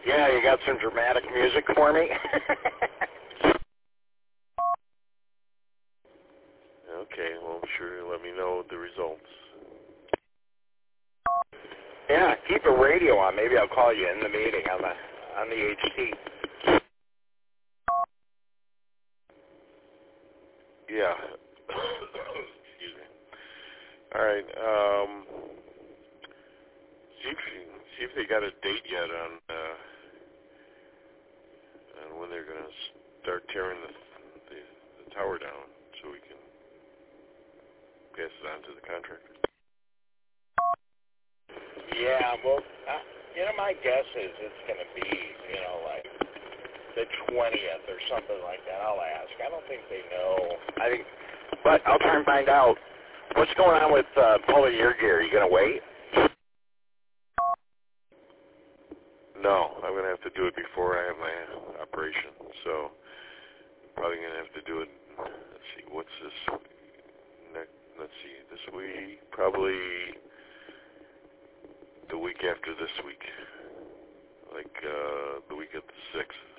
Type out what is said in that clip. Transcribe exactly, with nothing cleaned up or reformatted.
Yeah, you got some dramatic music for me? Okay, well, sure, let me know the results. Yeah, keep a radio on. Maybe I'll call you in the meeting on the on the H T. Yeah. Excuse me. All right. Um, see if see if they got a date yet on uh, on when they're gonna start tearing the, the the tower down, so we can pass it on to the contractor. Yeah, well, uh, you know, my guess is it's going to be, you know, like the twentieth or something like that. I'll ask. I don't think they know. I think, but I'll try and find out what's going on with uh, pulling your gear. Are you going to wait? No, I'm gonna have to do it before I have my operation. So probably gonna have to do it. Let's see, what's this? Next, let's see, this week, probably the week after this week, like uh, the week of the sixth.